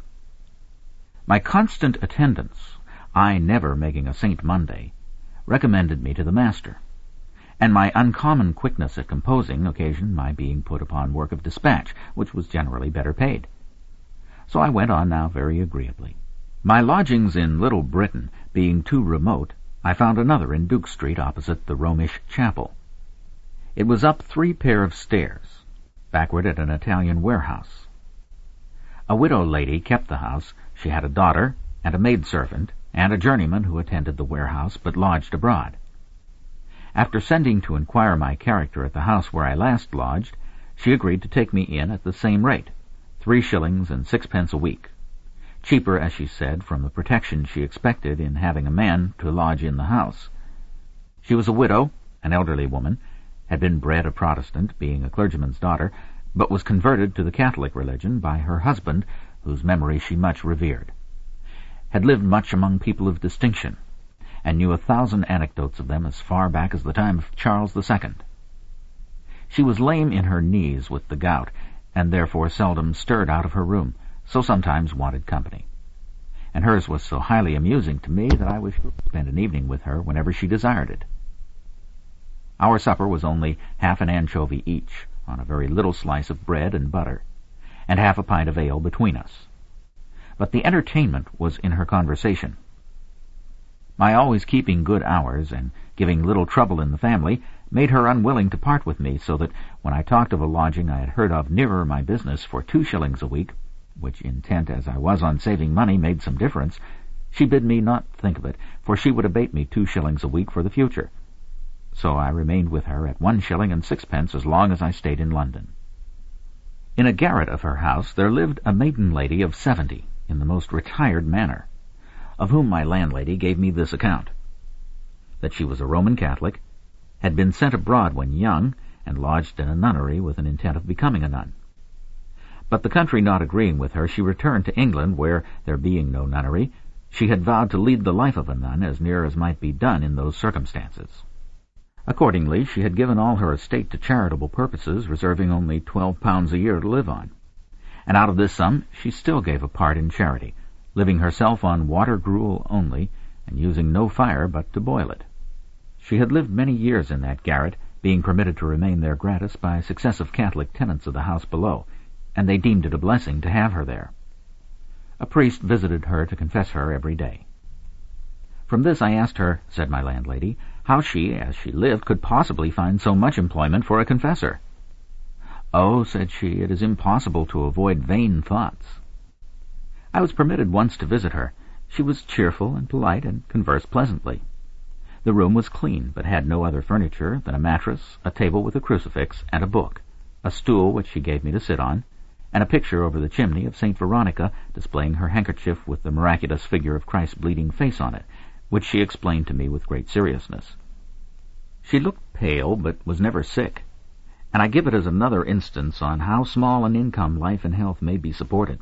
My constant attendance, I never making a St. Monday, recommended me to the master, and my uncommon quickness at composing occasioned my being put upon work of dispatch, which was generally better paid. So I went on now very agreeably. My lodgings in Little Britain being too remote, I found another in Duke Street opposite the Romish Chapel. It was up 3 pair of stairs, backward at an Italian warehouse. A widow lady kept the house. She had a daughter, and a maidservant, and a journeyman who attended the warehouse, but lodged abroad. After sending to inquire my character at the house where I last lodged, she agreed to take me in at the same rate, 3 shillings and 6 a week, cheaper, as she said, from the protection she expected in having a man to lodge in the house. She was a widow, an elderly woman, had been bred a Protestant, being a clergyman's daughter, but was converted to the Catholic religion by her husband, whose memory she much revered, had lived much among people of distinction, and knew 1,000 anecdotes of them as far back as the time of Charles II. She was lame in her knees with the gout, and therefore seldom stirred out of her room, so sometimes wanted company. And hers was so highly amusing to me that I wished to spend an evening with her whenever she desired it. Our supper was only half an anchovy each, on a very little slice of bread and butter, and half a pint of ale between us. But the entertainment was in her conversation. My always keeping good hours and giving little trouble in the family made her unwilling to part with me, so that when I talked of a lodging I had heard of nearer my business for 2 shillings a week, which, intent as I was on saving money, made some difference, she bid me not think of it, for she would abate me 2 shillings a week for the future. So I remained with her at 1 shilling and 6 as long as I stayed in London. In a garret of her house there lived a maiden lady of 70, in the most retired manner, of whom my landlady gave me this account: that she was a Roman Catholic, had been sent abroad when young, and lodged in a nunnery with an intent of becoming a nun. But the country not agreeing with her, she returned to England, where, there being no nunnery, she had vowed to lead the life of a nun as near as might be done in those circumstances. Accordingly, she had given all her estate to charitable purposes, reserving only £12 a year to live on. And out of this sum she still gave a part in charity, living herself on water gruel only, and using no fire but to boil it. She had lived many years in that garret, being permitted to remain there gratis by successive Catholic tenants of the house below, and they deemed it a blessing to have her there. A priest visited her to confess her every day. From this I asked her, said my landlady, how she, as she lived, could possibly find so much employment for a confessor. "Oh," said she, "it is impossible to avoid vain thoughts." I was permitted once to visit her. She was cheerful and polite, and conversed pleasantly. The room was clean, but had no other furniture than a mattress, a table with a crucifix, and a book, a stool which she gave me to sit on, and a picture over the chimney of St. Veronica displaying her handkerchief with the miraculous figure of Christ's bleeding face on it, which she explained to me with great seriousness. She looked pale, but was never sick, and I give it as another instance on how small an income life and health may be supported.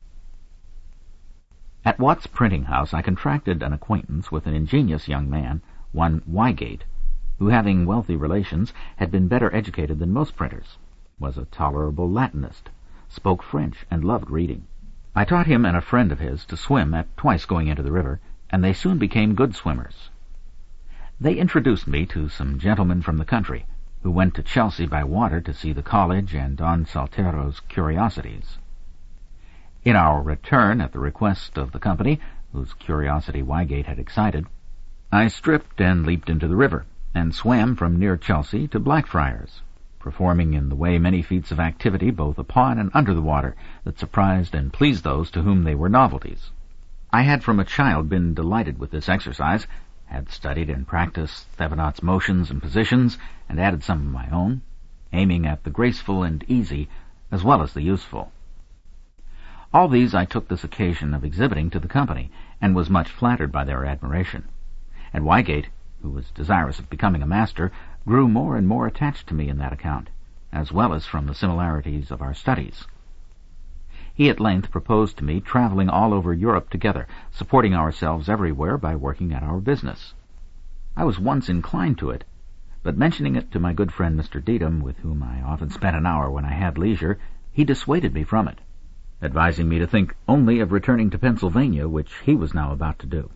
At Watt's printing house I contracted an acquaintance with an ingenious young man, one Wygate, who, having wealthy relations, had been better educated than most printers, was a tolerable Latinist, spoke French, and loved reading. I taught him and a friend of his to swim at twice going into the river, and they soon became good swimmers. They introduced me to some gentlemen from the country, who went to Chelsea by water to see the college and Don Saltero's curiosities. In our return, at the request of the company, whose curiosity Wygate had excited, I stripped and leaped into the river, and swam from near Chelsea to Blackfriars, performing in the way many feats of activity both upon and under the water that surprised and pleased those to whom they were novelties. I had from a child been delighted with this exercise, had studied and practiced Thevenot's motions and positions, and added some of my own, aiming at the graceful and easy as well as the useful. All these I took this occasion of exhibiting to the company, and was much flattered by their admiration. And Wygate, who was desirous of becoming a master, grew more and more attached to me in that account, as well as from the similarities of our studies. He at length proposed to me traveling all over Europe together, supporting ourselves everywhere by working at our business. I was once inclined to it, but mentioning it to my good friend Mr. Dedham, with whom I often spent an hour when I had leisure, he dissuaded me from it, advising me to think only of returning to Pennsylvania, which he was now about to do.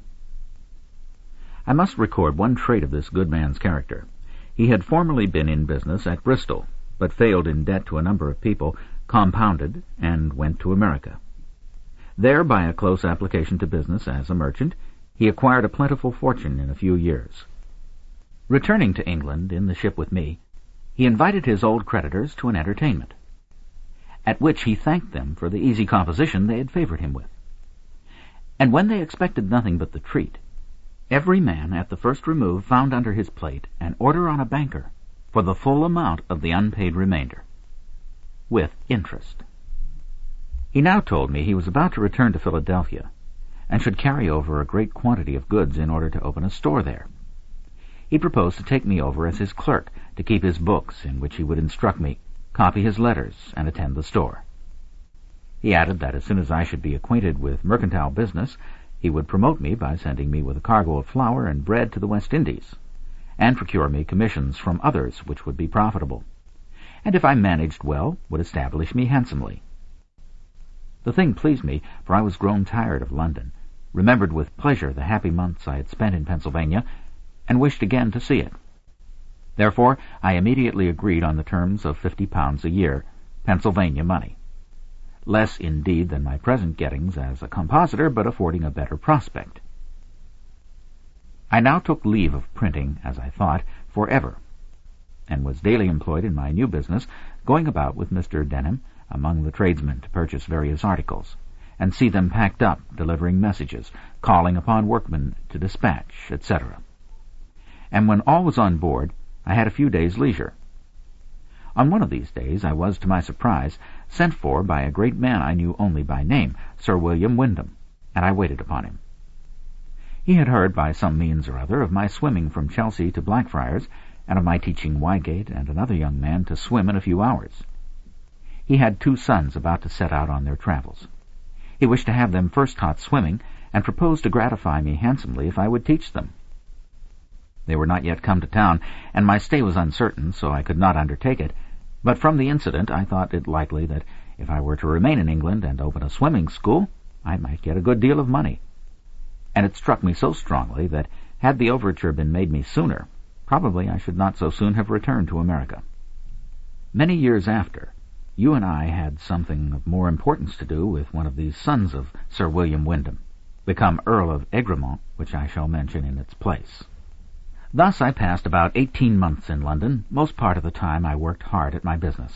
I must record one trait of this good man's character. He had formerly been in business at Bristol, but failed in debt to a number of people, compounded, and went to America. There, by a close application to business as a merchant, he acquired a plentiful fortune in a few years. Returning to England in the ship with me, he invited his old creditors to an entertainment, at which he thanked them for the easy composition they had favored him with. And when they expected nothing but the treat, every man at the first remove found under his plate an order on a banker for the full amount of the unpaid remainder, with interest. He now told me he was about to return to Philadelphia, and should carry over a great quantity of goods in order to open a store there. He proposed to take me over as his clerk, to keep his books, in which he would instruct me, copy his letters, and attend the store. He added that as soon as I should be acquainted with mercantile business, he would promote me by sending me with a cargo of flour and bread to the West Indies, and procure me commissions from others which would be profitable, and if I managed well, would establish me handsomely. The thing pleased me, for I was grown tired of London, remembered with pleasure the happy months I had spent in Pennsylvania, and wished again to see it. Therefore I immediately agreed on the terms of £50 a year, Pennsylvania money. Less, indeed, than my present gettings as a compositor, but affording a better prospect. I now took leave of printing, as I thought, forever, and was daily employed in my new business, going about with Mr. Denham among the tradesmen to purchase various articles, and see them packed up, delivering messages, calling upon workmen to dispatch, etc. And when all was on board, I had a few days' leisure. On one of these days I was, to my surprise, sent for by a great man I knew only by name, Sir William Wyndham, and I waited upon him. He had heard by some means or other of my swimming from Chelsea to Blackfriars, and of my teaching Wygate and another young man to swim in a few hours. He had 2 sons about to set out on their travels. He wished to have them first taught swimming, and proposed to gratify me handsomely if I would teach them. They were not yet come to town, and my stay was uncertain, so I could not undertake it, but from the incident I thought it likely that if I were to remain in England and open a swimming school, I might get a good deal of money. And it struck me so strongly that, had the overture been made me sooner, probably I should not so soon have returned to America. Many years after, you and I had something of more importance to do with one of these sons of Sir William Wyndham, become Earl of Egremont, which I shall mention in its place. Thus I passed about 18 months in London. Most part of the time I worked hard at my business.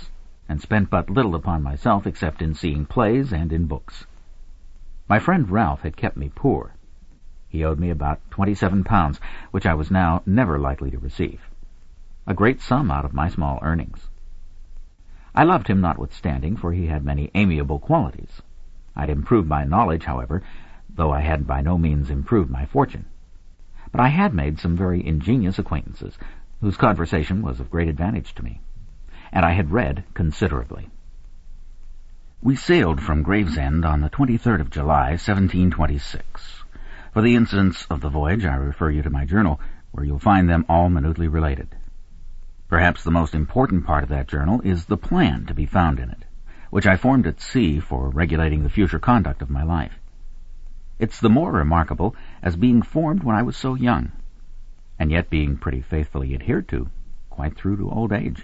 and spent but little upon myself except in seeing plays and in books. My friend Ralph had kept me poor. He owed me about £27, which I was now never likely to receive, a great sum out of my small earnings. I loved him notwithstanding, for he had many amiable qualities. I'd improved my knowledge, however, though I had by no means improved my fortune. But I had made some very ingenious acquaintances, whose conversation was of great advantage to me, and I had read considerably. We sailed from Gravesend on the 23rd of July, 1726. For the incidents of the voyage, I refer you to my journal, where you'll find them all minutely related. Perhaps the most important part of that journal is the plan to be found in it, which I formed at sea for regulating the future conduct of my life. It's the more remarkable as being formed when I was so young, and yet being pretty faithfully adhered to, quite through to old age.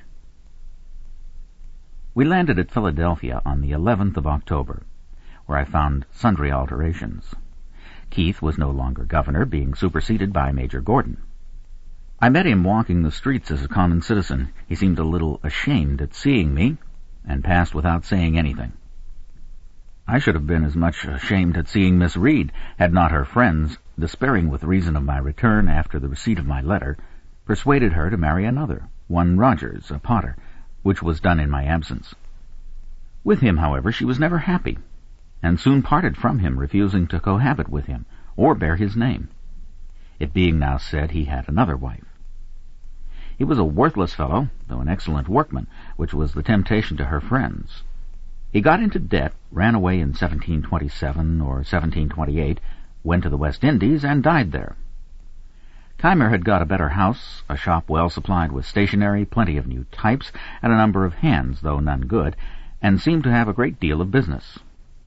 We landed at Philadelphia on the 11th of October, where I found sundry alterations. Keith was no longer governor, being superseded by Major Gordon. I met him walking the streets as a common citizen. He seemed a little ashamed at seeing me, and passed without saying anything. I should have been as much ashamed at seeing Miss Reed, had not her friends, despairing with reason of my return after the receipt of my letter, persuaded her to marry another, one Rogers, a potter, which was done in my absence. With him, however, she was never happy, and soon parted from him, refusing to cohabit with him, or bear his name, it being now said he had another wife. He was a worthless fellow, though an excellent workman, which was the temptation to her friends. He got into debt, ran away in 1727 or 1728, went to the West Indies, and died there. Keimer had got a better house, a shop well supplied with stationery, plenty of new types, and a number of hands, though none good, and seemed to have a great deal of business.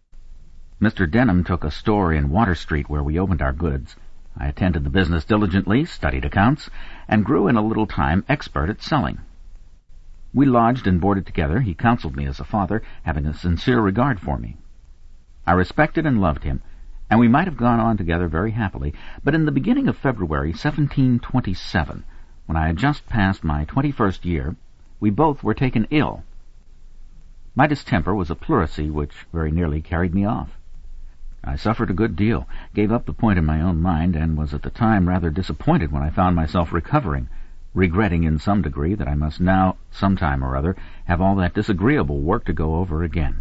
Mr. Denham took a store in Water Street where we opened our goods. I attended the business diligently, studied accounts, and grew in a little time expert at selling. We lodged and boarded together. He counseled me as a father, having a sincere regard for me. I respected and loved him, and we might have gone on together very happily, but in the beginning of February 1727, when I had just passed my 21st year, we both were taken ill. My distemper was a pleurisy which very nearly carried me off. I suffered a good deal, gave up the point in my own mind, and was at the time rather disappointed when I found myself recovering, regretting in some degree that I must now, sometime or other, have all that disagreeable work to go over again.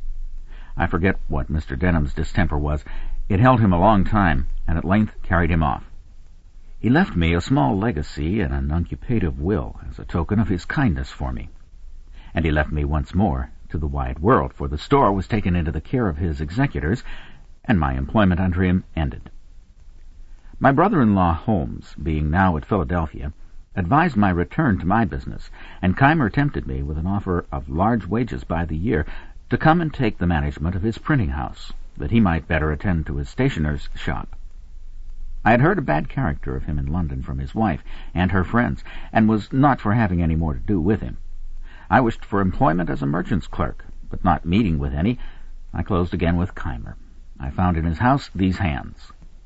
I forget what Mr. Denham's distemper was. It held him a long time, and at length carried him off. He left me a small legacy and an uncupative will as a token of his kindness for me, and he left me once more to the wide world, for the store was taken into the care of his executors, and my employment under him ended. My brother-in-law Holmes, being now at Philadelphia, advised my return to my business, and Keimer tempted me with an offer of large wages by the year to come and take the management of his printing house, that he might better attend to his stationer's shop. I had heard a bad character of him in London from his wife and her friends, and was not for having any more to do with him. I wished for employment as a merchant's clerk, but not meeting with any, I closed again with Keimer. I found in his house these hands.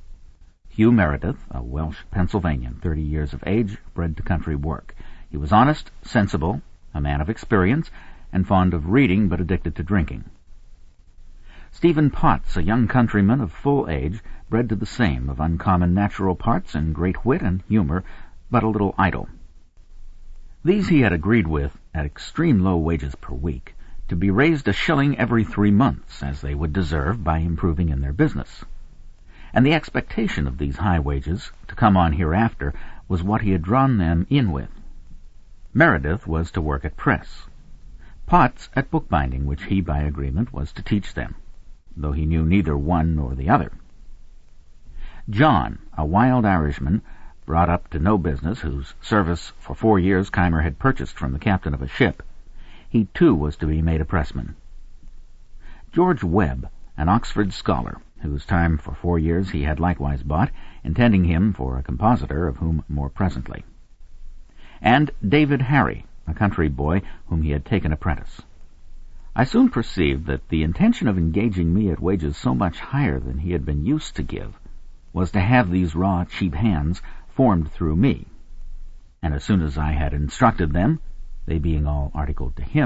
Hugh Meredith, a Welsh Pennsylvanian, 30 years of age, bred to country work. He was honest, sensible, a man of experience, and fond of reading but addicted to drinking. Stephen Potts, a young countryman of full age, bred to the same, of uncommon natural parts and great wit and humour, but a little idle. These he had agreed with, at extreme low wages per week, to be raised a shilling every 3 months, as they would deserve by improving in their business. And the expectation of these high wages, to come on hereafter, was what he had drawn them in with. Meredith was to work at press, Potts at bookbinding, which he, by agreement, was to teach them, though he knew neither one nor the other. John, a wild Irishman, brought up to no business, whose service for 4 years Keimer had purchased from the captain of a ship, he too was to be made a pressman. George Webb, an Oxford scholar, whose time for 4 years he had likewise bought, intending him for a compositor, of whom more presently. And David Harry, a country boy whom he had taken apprentice. I soon perceived that the intention of engaging me at wages so much higher than he had been used to give was to have these raw, cheap hands formed through me, and as soon as I had instructed them, they being all articled to him,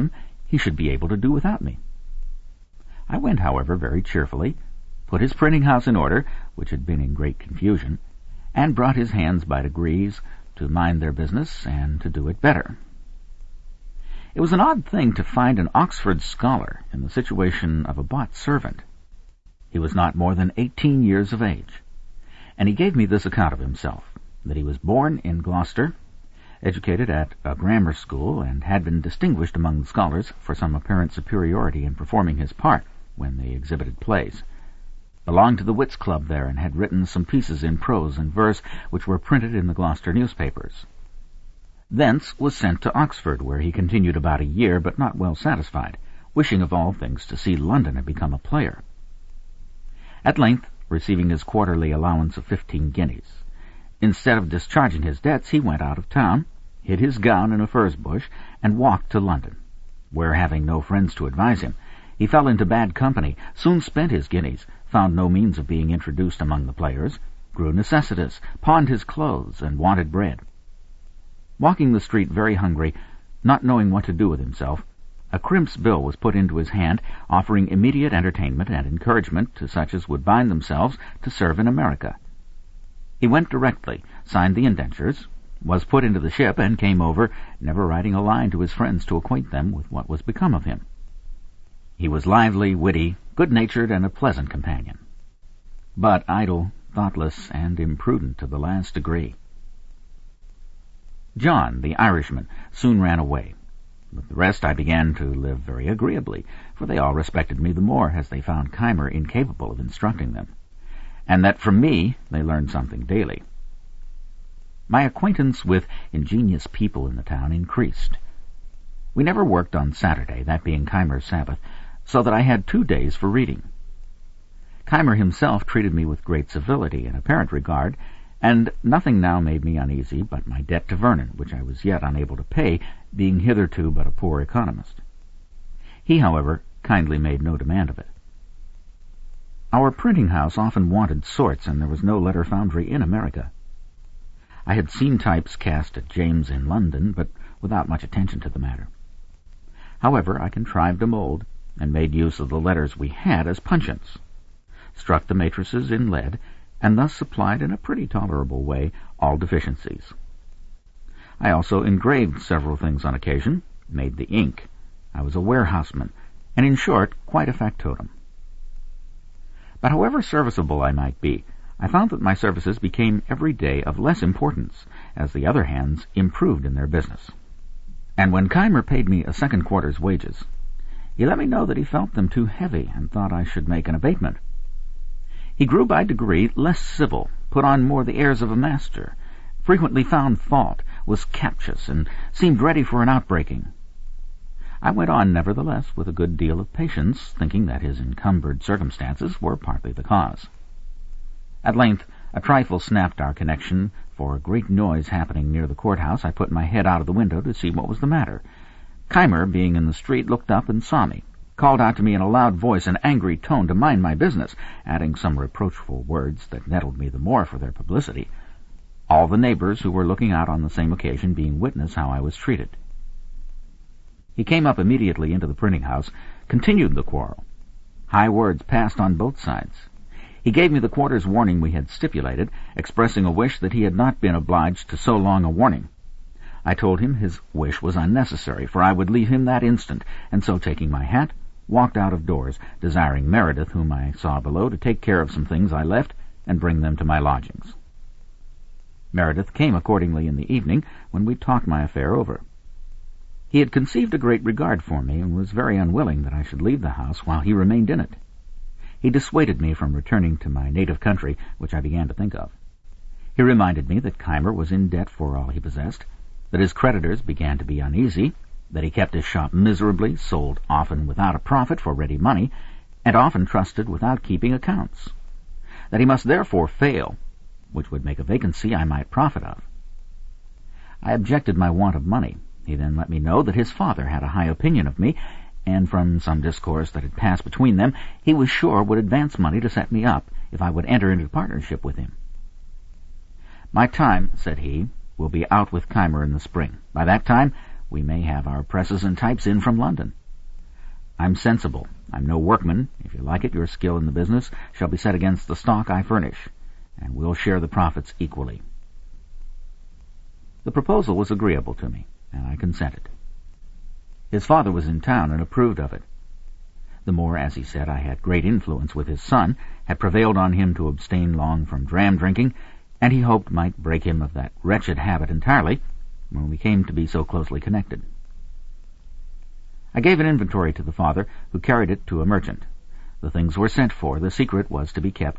he should be able to do without me. I went, however, very cheerfully, put his printing house in order, which had been in great confusion, and brought his hands by degrees to mind their business and to do it better. It was an odd thing to find an Oxford scholar in the situation of a bought servant. He was not more than 18 years of age, and he gave me this account of himself, that he was born in Gloucester, educated at a grammar school, and had been distinguished among the scholars for some apparent superiority in performing his part when they exhibited plays, belonged to the Wits Club there, and had written some pieces in prose and verse which were printed in the Gloucester newspapers. Thence was sent to Oxford, where he continued about a year, but not well satisfied, wishing of all things to see London and become a player. At length, receiving his quarterly allowance of 15 guineas, instead of discharging his debts, he went out of town, hid his gown in a furze bush, and walked to London, where, having no friends to advise him, he fell into bad company, soon spent his guineas, found no means of being introduced among the players, grew necessitous, pawned his clothes, and wanted bread. Walking the street very hungry, not knowing what to do with himself, a crimp's bill was put into his hand, offering immediate entertainment and encouragement to such as would bind themselves to serve in America. He went directly, signed the indentures, was put into the ship, and came over, never writing a line to his friends to acquaint them with what was become of him. He was lively, witty, good-natured, and a pleasant companion, but idle, thoughtless, and imprudent to the last degree. John, the Irishman, soon ran away. With the rest I began to live very agreeably, for they all respected me the more as they found Keimer incapable of instructing them, and that from me they learned something daily. My acquaintance with ingenious people in the town increased. We never worked on Saturday, that being Keimer's Sabbath, so that I had 2 days for reading. Keimer himself treated me with great civility and apparent regard, and nothing now made me uneasy but my debt to Vernon, which I was yet unable to pay, being hitherto but a poor economist. He, however, kindly made no demand of it. Our printing house often wanted sorts, and there was no letter foundry in America. I had seen types cast at James in London, but without much attention to the matter. However, I contrived a mold, and made use of the letters we had as puncheons, struck the matrices in lead, and thus supplied in a pretty tolerable way all deficiencies. I also engraved several things on occasion, made the ink. I was a warehouseman, and in short, quite a factotum. But however serviceable I might be, I found that my services became every day of less importance, as the other hands improved in their business. And when Keimer paid me a second quarter's wages, he let me know that he felt them too heavy and thought I should make an abatement. He grew by degree less civil, put on more the airs of a master, frequently found fault, was captious, and seemed ready for an outbreaking. I went on, nevertheless, with a good deal of patience, thinking that his encumbered circumstances were partly the cause. At length, a trifle snapped our connection, for a great noise happening near the courthouse. I put my head out of the window to see what was the matter. Keimer, being in the street, looked up and saw me, called out to me in a loud voice and angry tone to mind my business, adding some reproachful words that nettled me the more for their publicity, all the neighbors who were looking out on the same occasion being witness how I was treated. He came up immediately into the printing house, continued the quarrel. High words passed on both sides. He gave me the quarter's warning we had stipulated, expressing a wish that he had not been obliged to so long a warning. I told him his wish was unnecessary, for I would leave him that instant, and so, taking my hat, walked out of doors, desiring Meredith, whom I saw below, to take care of some things I left and bring them to my lodgings. Meredith came accordingly in the evening, when we talked my affair over. He had conceived a great regard for me, and was very unwilling that I should leave the house while he remained in it. He dissuaded me from returning to my native country, which I began to think of. He reminded me that Keimer was in debt for all he possessed, that his creditors began to be uneasy, that he kept his shop miserably, sold often without a profit for ready money, and often trusted without keeping accounts, that he must therefore fail, which would make a vacancy I might profit of. I objected my want of money. He then let me know that his father had a high opinion of me, and from some discourse that had passed between them, he was sure would advance money to set me up if I would enter into partnership with him. "My time," said he, "will be out with Keimer in the spring. By that time we may have our presses and types in from London. I'm sensible. I'm no workman. If you like it, your skill in the business shall be set against the stock I furnish, and we'll share the profits equally." The proposal was agreeable to me, and I consented. His father was in town and approved of it. The more, as he said, I had great influence with his son, had prevailed on him to abstain long from dram drinking, and he hoped might break him of that wretched habit entirely when we came to be so closely connected. I gave an inventory to the father, who carried it to a merchant. The things were sent for. The secret was to be kept